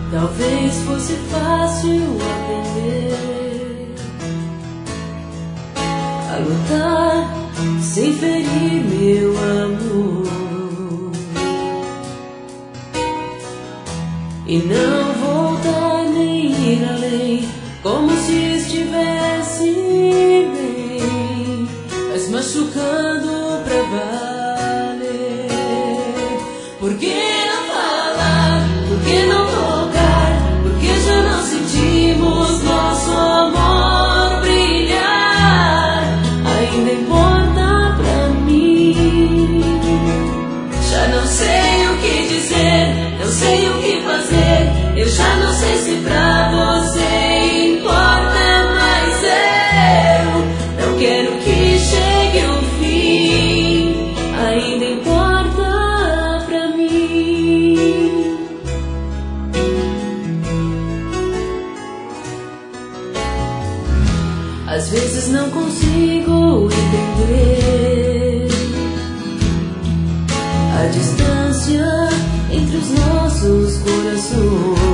Talvez fosse fácil aprender a lutar sem ferir meu amor e não voltar nem ir além, como se estivesse bem, mas machucando pra valer. Por que não falar? Por que não tocar? Porque já não sentimos nosso amor brilhar. Ainda importa pra mim. Já não sei o que dizer, não sei o que fazer. Eu já não sei se pra você importa, mas eu não quero que chegue o fim. Ainda importa pra mim. Às vezes não consigo entender a distância entre os nossos corações.